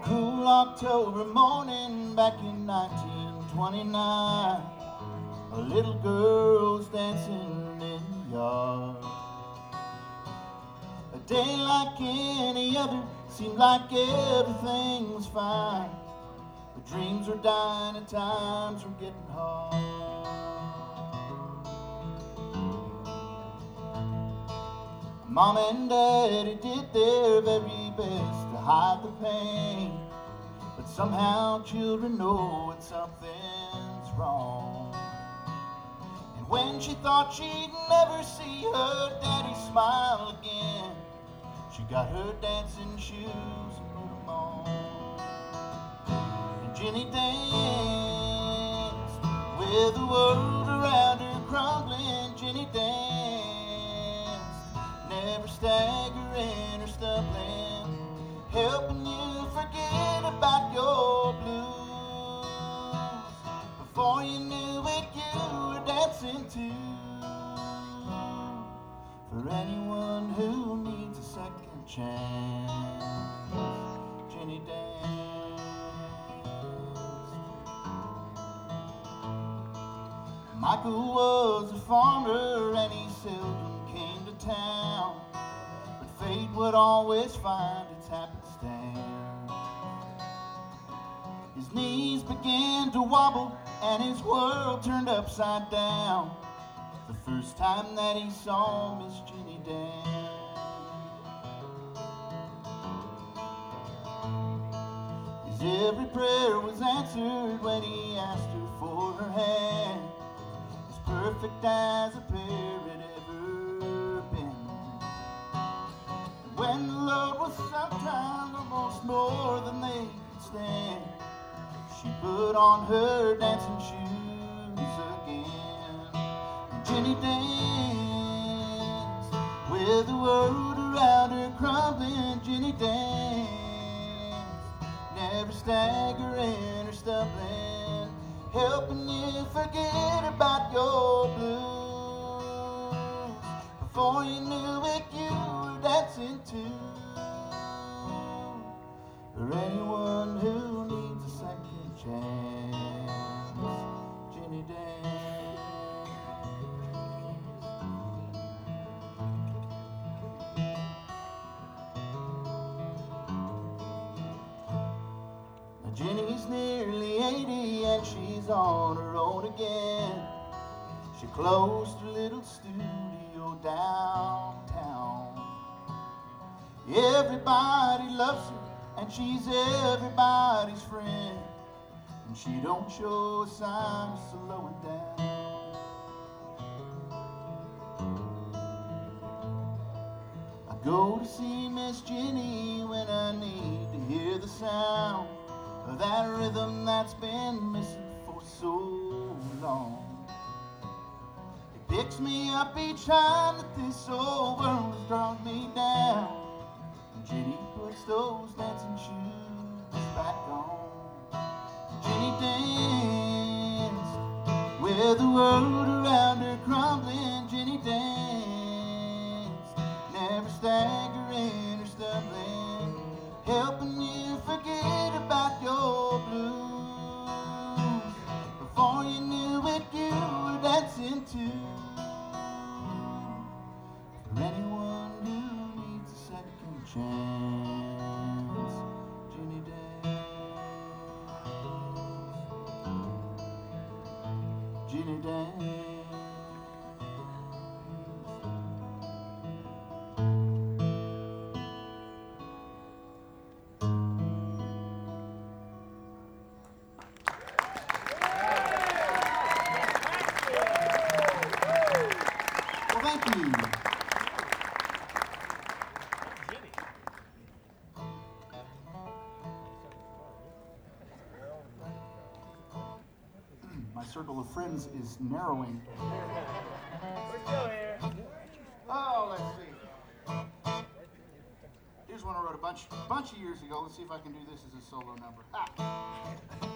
cool October morning back in 1929, a little girl's dancing in the yard. A day like any other seemed like everything was fine, but dreams were dying and times were getting hard. Mom and Daddy did their very best to hide the pain, but somehow children know when something's wrong. And when she thought she'd never see her daddy smile again, she got her dancing shoes and put them on. And Jenny danced with the world around her crumbling. Jenny danced, never staggering or stumbling, helping you forget about your blues. Before you knew it, you were dancing too. For anyone who needs a second chance, Jenny danced. Michael was a farmer and he seldom came to town, but fate would always find its happenstance. His knees began to wobble and his world turned upside down the first time that he saw Miss Jenny dance. His every prayer was answered when he asked her for her hand, as perfect as a pair had ever been. And when the load was sometimes almost more than they could stand, she put on her dancing shoes again. And Jenny danced with the world around her crumbling. Jenny danced, never staggering or stumbling, helping you forget about your blues. Before you knew it, you were dancing too. For anyone who needs a second chance, Jenny danced. Now Jenny's nearly 80 and she's on her own again. She closed her little studio downtown. Everybody loves her and she's everybody's friend, and she don't show a sign of slowing down. I go to see Miss Jenny when I need to hear the sound of that rhythm that's been missing for so long. It picks me up each time that this old world has drawn me down, and Jenny puts those dancing shoes back on. Jenny danced with the world around her crumbling. Jenny danced, never staggering or stumbling, helping you forget about your blues. Before you knew it, you were dancing too. For anyone who needs a second chance, Jenny danced. Jenny danced. Well, thank you. My circle of friends is narrowing. We're still here. Oh, let's see. Here's one I wrote a bunch of years ago. Let's see if I can do this as a solo number. Ha.